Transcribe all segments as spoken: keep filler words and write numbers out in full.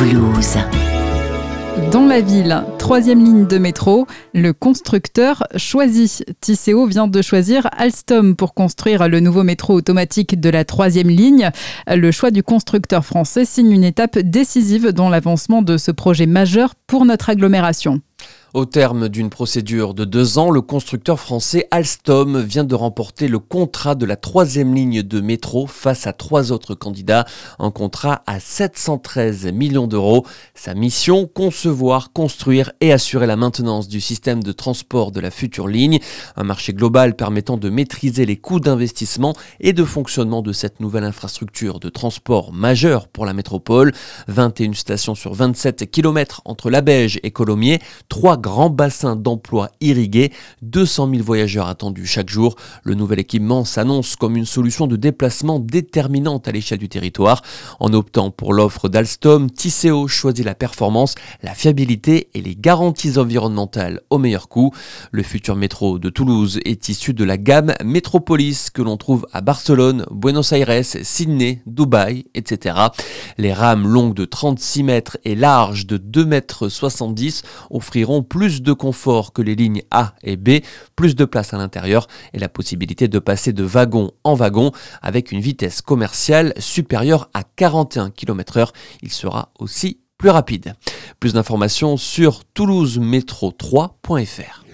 Toulouse. Dans la ville, troisième ligne de métro, le constructeur choisit. Tisséo vient de choisir Alstom pour construire le nouveau métro automatique de la troisième ligne. Le choix du constructeur français signe une étape décisive dans l'avancement de ce projet majeur pour notre agglomération. Au terme d'une procédure de deux ans, le constructeur français Alstom vient de remporter le contrat de la troisième ligne de métro face à trois autres candidats. Un contrat à sept cent treize millions d'euros. Sa mission, concevoir, construire et assurer la maintenance du système de transport de la future ligne. Un marché global permettant de maîtriser les coûts d'investissement et de fonctionnement de cette nouvelle infrastructure de transport majeure pour la métropole. vingt et une stations sur vingt-sept kilomètres entre Labège et Colomiers. Trois grand bassin d'emploi irrigué, deux cent mille voyageurs attendus chaque jour. Le nouvel équipement s'annonce comme une solution de déplacement déterminante à l'échelle du territoire. En optant pour l'offre d'Alstom, Tisséo choisit la performance, la fiabilité et les garanties environnementales au meilleur coût. Le futur métro de Toulouse est issu de la gamme Métropolis que l'on trouve à Barcelone, Buenos Aires, Sydney, Dubaï, et cetera. Les rames longues de trente-six mètres et larges de deux mètres soixante-dix offriront plus de confort que les lignes A et B, plus de place à l'intérieur et la possibilité de passer de wagon en wagon avec une vitesse commerciale supérieure à quarante et un kilomètres heure. Il sera aussi plus rapide. Plus d'informations sur toulouse métro trois point f r.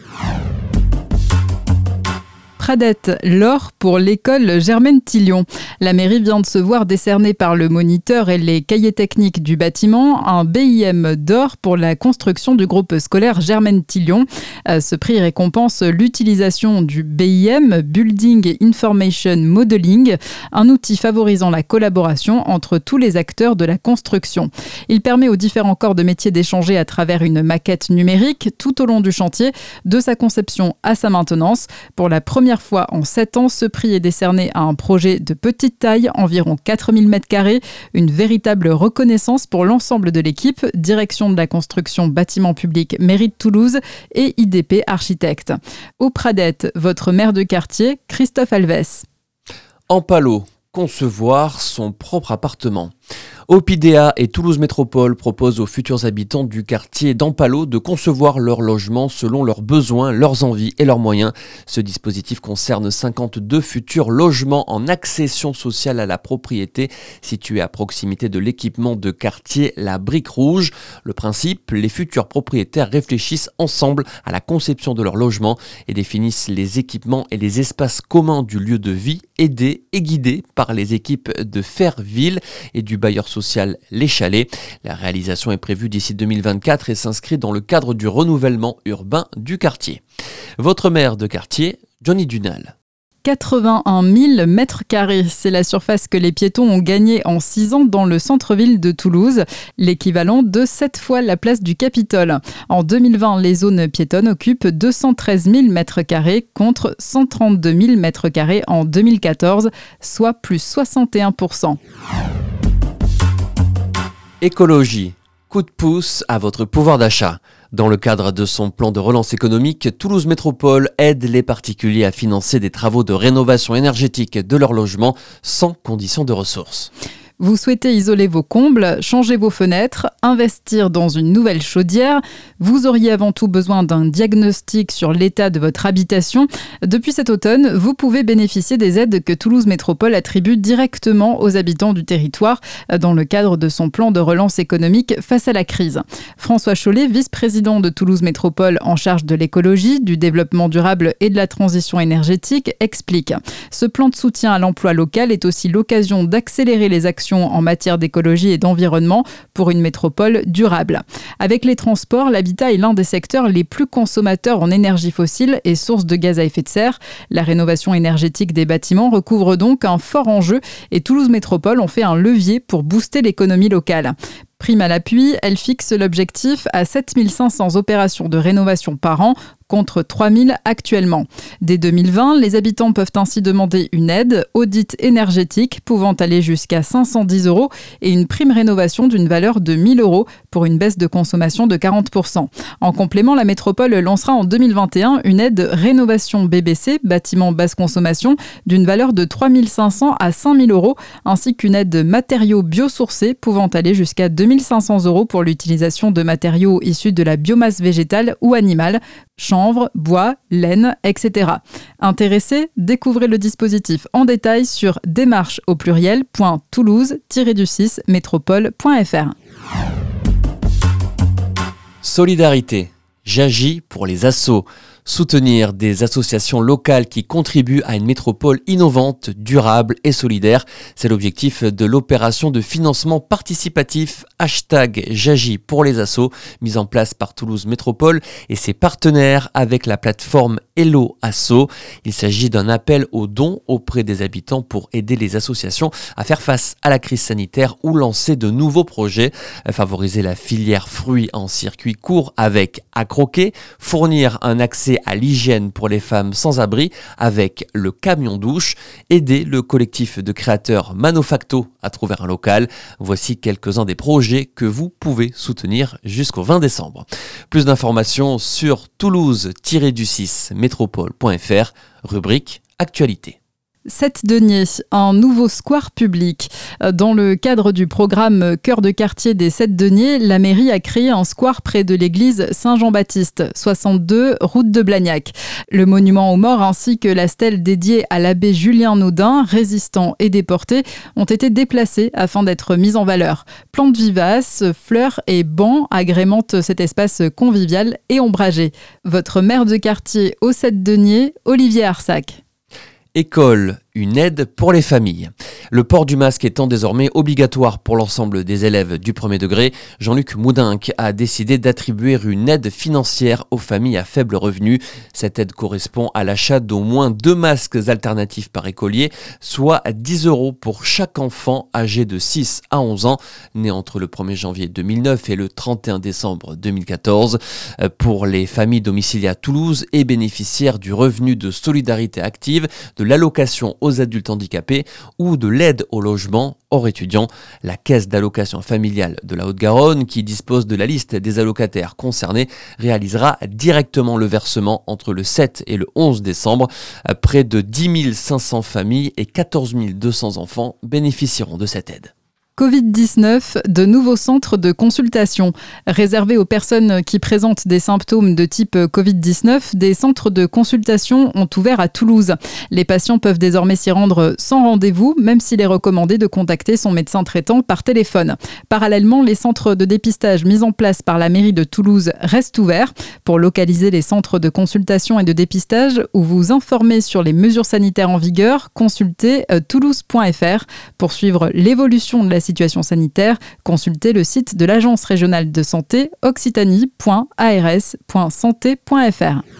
Pradette, l'or pour l'école Germaine Tillion. La mairie vient de se voir décerner par le moniteur et les cahiers techniques du bâtiment un B I M d'or pour la construction du groupe scolaire Germaine Tillion. Ce prix récompense l'utilisation du B I M, Building Information Modeling, un outil favorisant la collaboration entre tous les acteurs de la construction. Il permet aux différents corps de métier d'échanger à travers une maquette numérique tout au long du chantier, de sa conception à sa maintenance. Pour la première fois en sept ans, ce prix est décerné à un projet de petite taille, environ quatre mille mètres carrés, une véritable reconnaissance pour l'ensemble de l'équipe, direction de la construction bâtiment public mairie de Toulouse et I D P Architecte. Au Pradette, votre maire de quartier, Christophe Alves. Ampalo, concevoir son propre appartement. Opidea et Toulouse Métropole proposent aux futurs habitants du quartier d'Ampalo de concevoir leur logement selon leurs besoins, leurs envies et leurs moyens. Ce dispositif concerne cinquante-deux futurs logements en accession sociale à la propriété situés à proximité de l'équipement de quartier La Brique Rouge. Le principe, les futurs propriétaires réfléchissent ensemble à la conception de leur logement et définissent les équipements et les espaces communs du lieu de vie, aidés et guidés par les équipes de Fairville et du bailleur social Les Chalets. La réalisation est prévue d'ici deux mille vingt-quatre et s'inscrit dans le cadre du renouvellement urbain du quartier. Votre maire de quartier, Johnny Dunal. quatre-vingt-un mille mètres carrés, c'est la surface que les piétons ont gagnée en six ans dans le centre-ville de Toulouse, l'équivalent de sept fois la place du Capitole. En deux mille vingt, les zones piétonnes occupent deux cent treize mille mètres carrés contre cent trente-deux mille mètres carrés en deux mille quatorze, soit plus soixante et un pour cent. Écologie, coup de pouce à votre pouvoir d'achat. Dans le cadre de son plan de relance économique, Toulouse Métropole aide les particuliers à financer des travaux de rénovation énergétique de leur logement sans condition de ressources. Vous souhaitez isoler vos combles, changer vos fenêtres, investir dans une nouvelle chaudière. Vous auriez avant tout besoin d'un diagnostic sur l'état de votre habitation. Depuis cet automne, vous pouvez bénéficier des aides que Toulouse Métropole attribue directement aux habitants du territoire dans le cadre de son plan de relance économique face à la crise. François Chollet, vice-président de Toulouse Métropole en charge de l'écologie, du développement durable et de la transition énergétique, explique. Ce plan de soutien à l'emploi local est aussi l'occasion d'accélérer les actions en matière d'écologie et d'environnement pour une métropole durable. Avec les transports, l'habitat est l'un des secteurs les plus consommateurs en énergie fossile et source de gaz à effet de serre. La rénovation énergétique des bâtiments recouvre donc un fort enjeu et Toulouse Métropole en fait un levier pour booster l'économie locale. Prime à l'appui, elle fixe l'objectif à sept mille cinq cents opérations de rénovation par an contre trois mille actuellement. Dès deux mille vingt, les habitants peuvent ainsi demander une aide, audit énergétique pouvant aller jusqu'à cinq cent dix euros et une prime rénovation d'une valeur de mille euros pour une baisse de consommation de quarante pour cent. En complément, la métropole lancera en deux mille vingt et un une aide rénovation B B C, bâtiment basse consommation, d'une valeur de trois mille cinq cents à cinq mille euros, ainsi qu'une aide matériaux biosourcés pouvant aller jusqu'à deux mille cinq cents euros pour l'utilisation de matériaux issus de la biomasse végétale ou animale, chanvre, bois, laine, et cetera. Intéressé, découvrez le dispositif en détail sur démarche au pluriel point toulouse tiret du six métropole point f r. Solidarité. J'agis pour les assos. Soutenir des associations locales qui contribuent à une métropole innovante, durable et solidaire. C'est l'objectif de l'opération de financement participatif hashtag J'agis pour les assos, mise en place par Toulouse Métropole et ses partenaires avec la plateforme Hello Asso. Il s'agit d'un appel aux dons auprès des habitants pour aider les associations à faire face à la crise sanitaire ou lancer de nouveaux projets, favoriser la filière fruits en circuit court avec à croquer, fournir un accès à l'hygiène pour les femmes sans abri avec le camion douche, aider le collectif de créateurs Manofacto à trouver un local. Voici quelques-uns des projets que vous pouvez soutenir jusqu'au vingt décembre. Plus d'informations sur toulouse tiret du six métropole point f r, rubrique Actualité. sept deniers, un nouveau square public. Dans le cadre du programme Cœur de quartier des sept deniers, la mairie a créé un square près de l'église Saint-Jean-Baptiste, soixante-deux route de Blagnac. Le monument aux morts ainsi que la stèle dédiée à l'abbé Julien Naudin, résistant et déporté, ont été déplacés afin d'être mis en valeur. Plantes vivaces, fleurs et bancs agrémentent cet espace convivial et ombragé. Votre maire de quartier aux sept deniers, Olivier Arsac. École, une aide pour les familles. Le port du masque étant désormais obligatoire pour l'ensemble des élèves du premier degré, Jean-Luc Moudinque a décidé d'attribuer une aide financière aux familles à faible revenu. Cette aide correspond à l'achat d'au moins deux masques alternatifs par écolier, soit dix euros pour chaque enfant âgé de six à onze ans, né entre le premier janvier deux mille neuf et le trente et un décembre deux mille quatorze. Pour les familles domiciliées à Toulouse et bénéficiaires du revenu de solidarité active, de l'allocation aux adultes handicapés ou de l'aide au logement hors étudiants. La caisse d'allocation familiale de la Haute-Garonne, qui dispose de la liste des allocataires concernés, réalisera directement le versement entre le sept et le onze décembre. Près de dix mille cinq cents familles et quatorze mille deux cents enfants bénéficieront de cette aide. covid dix-neuf, de nouveaux centres de consultation. Réservés aux personnes qui présentent des symptômes de type covid dix-neuf, des centres de consultation ont ouvert à Toulouse. Les patients peuvent désormais s'y rendre sans rendez-vous, même s'il est recommandé de contacter son médecin traitant par téléphone. Parallèlement, les centres de dépistage mis en place par la mairie de Toulouse restent ouverts. Pour localiser les centres de consultation et de dépistage ou vous informer sur les mesures sanitaires en vigueur, consultez toulouse point f r. Pour suivre l'évolution de la situation sanitaire, consultez le site de l'Agence régionale de santé occitanie point a r s point santé point f r.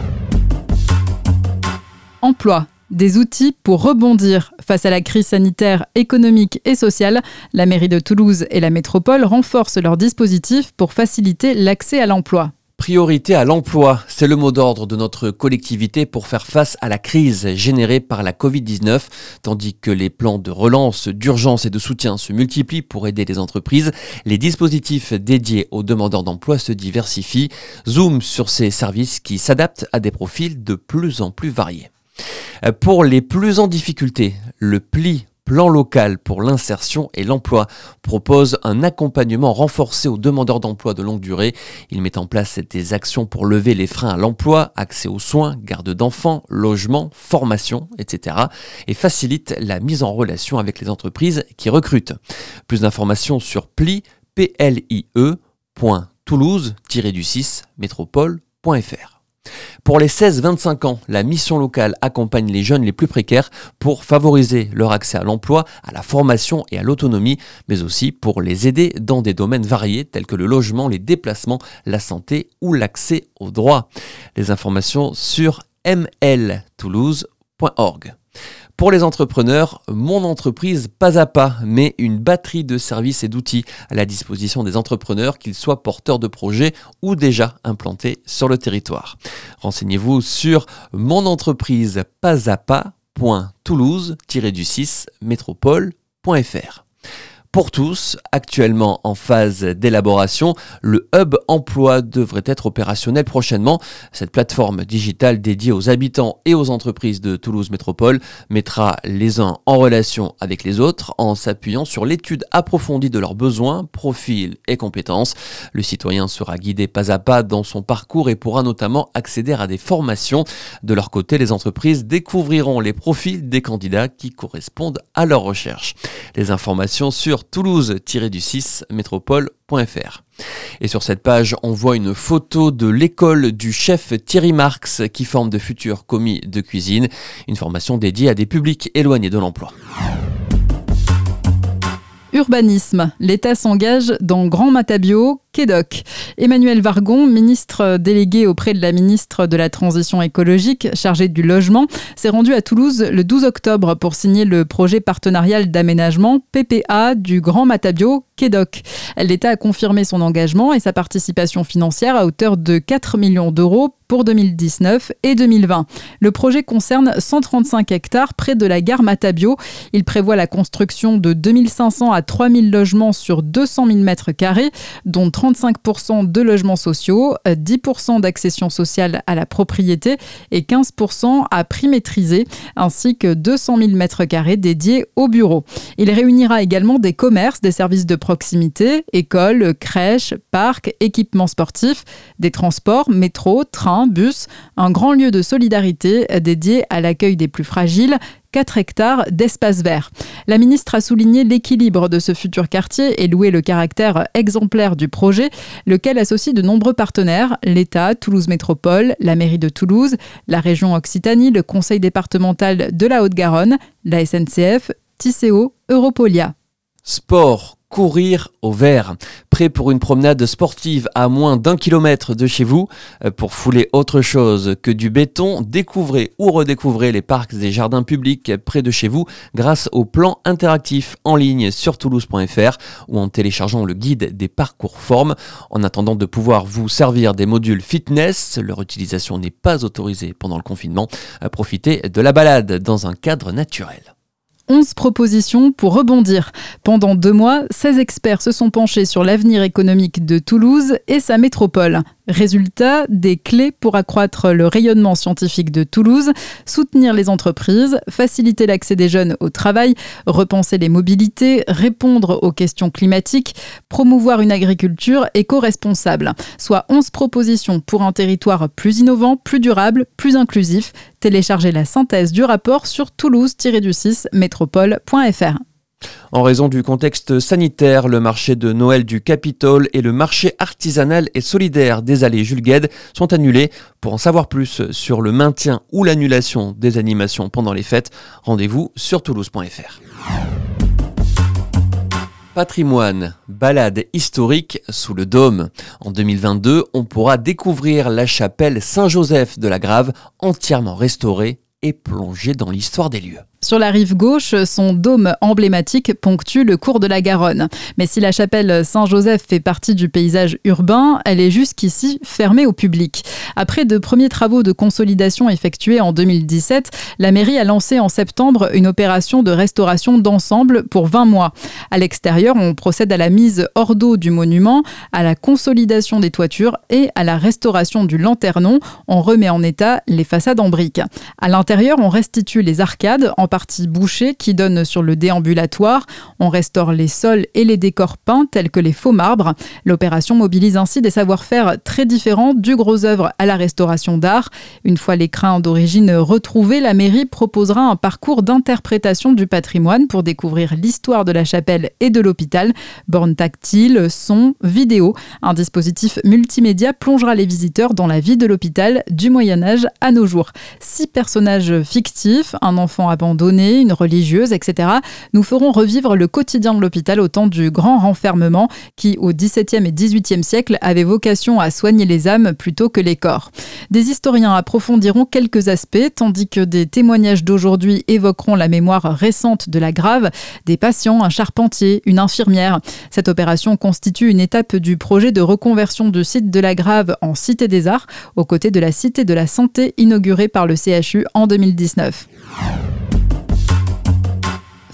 Emploi. Des outils pour rebondir. Face à la crise sanitaire, économique et sociale, la mairie de Toulouse et la métropole renforcent leurs dispositifs pour faciliter l'accès à l'emploi. Priorité à l'emploi, c'est le mot d'ordre de notre collectivité pour faire face à la crise générée par la covid dix-neuf. Tandis que les plans de relance, d'urgence et de soutien se multiplient pour aider les entreprises, les dispositifs dédiés aux demandeurs d'emploi se diversifient. Zoom sur ces services qui s'adaptent à des profils de plus en plus variés. Pour les plus en difficulté, le pli Plan local pour l'insertion et l'emploi propose un accompagnement renforcé aux demandeurs d'emploi de longue durée. Il met en place des actions pour lever les freins à l'emploi, accès aux soins, garde d'enfants, logement, formation, et cetera et facilite la mise en relation avec les entreprises qui recrutent. Plus d'informations sur pli, p l i e point toulouse tiret du six métropole point f r. Pour les seize vingt-cinq ans, la mission locale accompagne les jeunes les plus précaires pour favoriser leur accès à l'emploi, à la formation et à l'autonomie, mais aussi pour les aider dans des domaines variés tels que le logement, les déplacements, la santé ou l'accès aux droits. Les informations sur m l toulouse point org. Pour les entrepreneurs, Mon entreprise pas à pas met une batterie de services et d'outils à la disposition des entrepreneurs, qu'ils soient porteurs de projets ou déjà implantés sur le territoire. Renseignez-vous sur mon entreprise pas à pas point toulouse tiret du six métropole point f r. pour tous. Actuellement en phase d'élaboration, le Hub Emploi devrait être opérationnel prochainement. Cette plateforme digitale dédiée aux habitants et aux entreprises de Toulouse Métropole mettra les uns en relation avec les autres en s'appuyant sur l'étude approfondie de leurs besoins, profils et compétences. Le citoyen sera guidé pas à pas dans son parcours et pourra notamment accéder à des formations. De leur côté, les entreprises découvriront les profils des candidats qui correspondent à leurs recherches. Les informations sur toulouse tiret du six métropole point f r. Et sur cette page, on voit une photo de l'école du chef Thierry Marx qui forme de futurs commis de cuisine, une formation dédiée à des publics éloignés de l'emploi. Urbanisme. L'État s'engage dans Grand Matabio, Kédoc. Emmanuel Vargon, ministre délégué auprès de la ministre de la Transition écologique, chargé du logement, s'est rendu à Toulouse le douze octobre pour signer le projet partenarial d'aménagement P P A du Grand Matabio, Kédoc. L'État a confirmé son engagement et sa participation financière à hauteur de quatre millions d'euros pour deux mille dix-neuf et deux mille vingt. Le projet concerne cent trente-cinq hectares près de la gare Matabio. Il prévoit la construction de deux mille cinq cents à trois mille logements sur deux cent mille mètres carrés, dont trente-cinq pour cent de logements sociaux, dix pour cent d'accession sociale à la propriété et quinze pour cent à prix maîtrisé, ainsi que deux cent mille mètres carrés dédiés aux bureaux. Il réunira également des commerces, des services de proximité, écoles, crèches, parcs, équipements sportifs, des transports, métro, train, bus, un grand lieu de solidarité dédié à l'accueil des plus fragiles, quatre hectares d'espace vert. La ministre a souligné l'équilibre de ce futur quartier et loué le caractère exemplaire du projet, lequel associe de nombreux partenaires, l'État, Toulouse Métropole, la mairie de Toulouse, la région Occitanie, le conseil départemental de la Haute-Garonne, la S N C F, Tisséo, Europolia. Sport. Courir au vert. Prêt pour une promenade sportive à moins d'un kilomètre de chez vous? Pour fouler autre chose que du béton, découvrez ou redécouvrez les parcs et jardins publics près de chez vous grâce au plan interactif en ligne sur toulouse point f r ou en téléchargeant le guide des parcours formes. En attendant de pouvoir vous servir des modules fitness, leur utilisation n'est pas autorisée pendant le confinement. Profitez de la balade dans un cadre naturel. onze propositions pour rebondir. Pendant deux mois, seize experts se sont penchés sur l'avenir économique de Toulouse et sa métropole. Résultat, des clés pour accroître le rayonnement scientifique de Toulouse, soutenir les entreprises, faciliter l'accès des jeunes au travail, repenser les mobilités, répondre aux questions climatiques, promouvoir une agriculture éco-responsable. Soit onze propositions pour un territoire plus innovant, plus durable, plus inclusif. Téléchargez la synthèse du rapport sur toulouse tiret du six métropole point f r. En raison du contexte sanitaire, le marché de Noël du Capitole et le marché artisanal et solidaire des allées Jules Guesde sont annulés. Pour en savoir plus sur le maintien ou l'annulation des animations pendant les fêtes, rendez-vous sur toulouse point f r. Patrimoine, balade historique sous le dôme. En deux mille vingt-deux, on pourra découvrir la chapelle Saint-Joseph de la Grave, entièrement restaurée et plongée dans l'histoire des lieux. Sur la rive gauche, son dôme emblématique ponctue le cours de la Garonne. Mais si la chapelle Saint-Joseph fait partie du paysage urbain, elle est jusqu'ici fermée au public. Après de premiers travaux de consolidation effectués en deux mille dix-sept, la mairie a lancé en septembre une opération de restauration d'ensemble pour vingt mois. À l'extérieur, on procède à la mise hors d'eau du monument, à la consolidation des toitures et à la restauration du lanternon. On remet en état les façades en briques. À l'intérieur, on restitue les arcades en partie bouchée qui donne sur le déambulatoire. On restaure les sols et les décors peints tels que les faux marbres. L'opération mobilise ainsi des savoir-faire très différents du gros œuvre à la restauration d'art. Une fois les crins d'origine retrouvés, la mairie proposera un parcours d'interprétation du patrimoine pour découvrir l'histoire de la chapelle et de l'hôpital. Bornes tactiles, son, vidéo. Un dispositif multimédia plongera les visiteurs dans la vie de l'hôpital du Moyen-Âge à nos jours. Six personnages fictifs, un enfant abandonné, une religieuse, et cetera, nous feront revivre le quotidien de l'hôpital au temps du grand renfermement qui, au dix-septième et dix-huitième siècle, avait vocation à soigner les âmes plutôt que les corps. Des historiens approfondiront quelques aspects, tandis que des témoignages d'aujourd'hui évoqueront la mémoire récente de la Grave, des patients, un charpentier, une infirmière. Cette opération constitue une étape du projet de reconversion du site de la Grave en Cité des Arts, aux côtés de la Cité de la Santé inaugurée par le C H U en deux mille dix-neuf.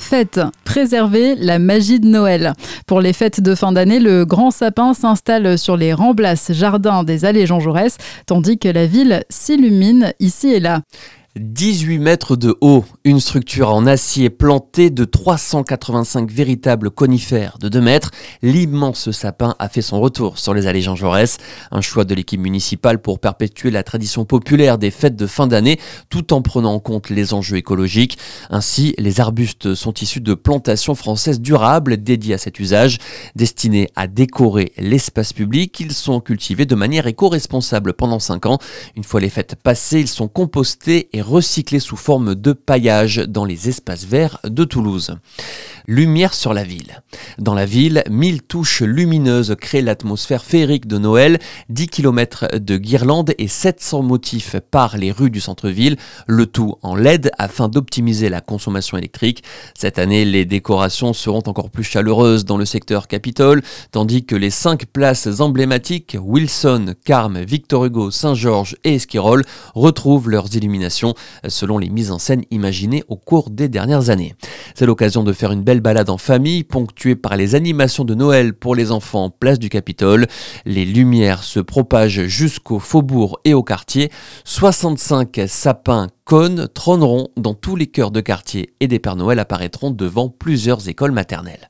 fête, préserver la magie de Noël. Pour les fêtes de fin d'année, le grand sapin s'installe sur les remblasses jardins des allées Jean Jaurès, tandis que la ville s'illumine ici et là. dix-huit mètres de haut, une structure en acier plantée de trois cent quatre-vingt-cinq véritables conifères de deux mètres. L'immense sapin a fait son retour sur les allées Jean Jaurès. Un choix de l'équipe municipale pour perpétuer la tradition populaire des fêtes de fin d'année tout en prenant en compte les enjeux écologiques. Ainsi, les arbustes sont issus de plantations françaises durables dédiées à cet usage. Destinés à décorer l'espace public, ils sont cultivés de manière éco-responsable pendant cinq ans. Une fois les fêtes passées, ils sont compostés et recyclés sous forme de paillage dans les espaces verts de Toulouse. Lumière sur la ville. Dans la ville, mille touches lumineuses créent l'atmosphère féerique de Noël, dix kilomètres de guirlandes et sept cents motifs parent les rues du centre-ville, le tout en L E D afin d'optimiser la consommation électrique. Cette année, les décorations seront encore plus chaleureuses dans le secteur Capitole, tandis que les cinq places emblématiques, Wilson, Carme, Victor Hugo, Saint-Georges et Esquirol, retrouvent leurs illuminations selon les mises en scène imaginées au cours des dernières années. C'est l'occasion de faire une belle balade en famille, ponctuée par les animations de Noël pour les enfants place du Capitole. Les lumières se propagent jusqu'au faubourg et au quartier. soixante-cinq sapins cônes trôneront dans tous les cœurs de quartier et des Pères Noël apparaîtront devant plusieurs écoles maternelles.